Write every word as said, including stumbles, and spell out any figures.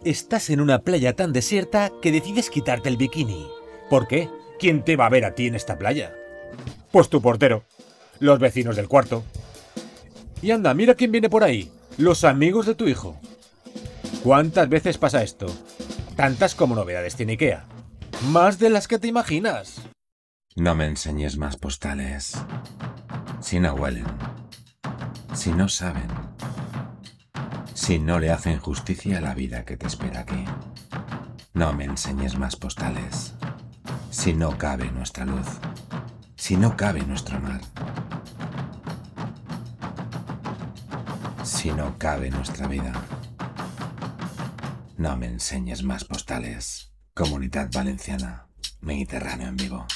Estás en una playa tan desierta que decides quitarte el bikini. ¿Por qué? ¿Quién te va a ver a ti en esta playa? Pues tu portero, los vecinos del cuarto. Y anda, mira quién viene por ahí. Los amigos de tu hijo. ¿Cuántas veces pasa esto? Tantas como novedades tiene IKEA. Más de las que te imaginas. No me enseñes más postales. Si no huelen. Si no saben. Si no le hacen justicia a la vida que te espera aquí. No me enseñes más postales. Si no cabe nuestra luz. Si no cabe nuestro mar. Si no cabe nuestra vida. No me enseñes más postales. Comunitat Valenciana. Mediterráneo en vivo.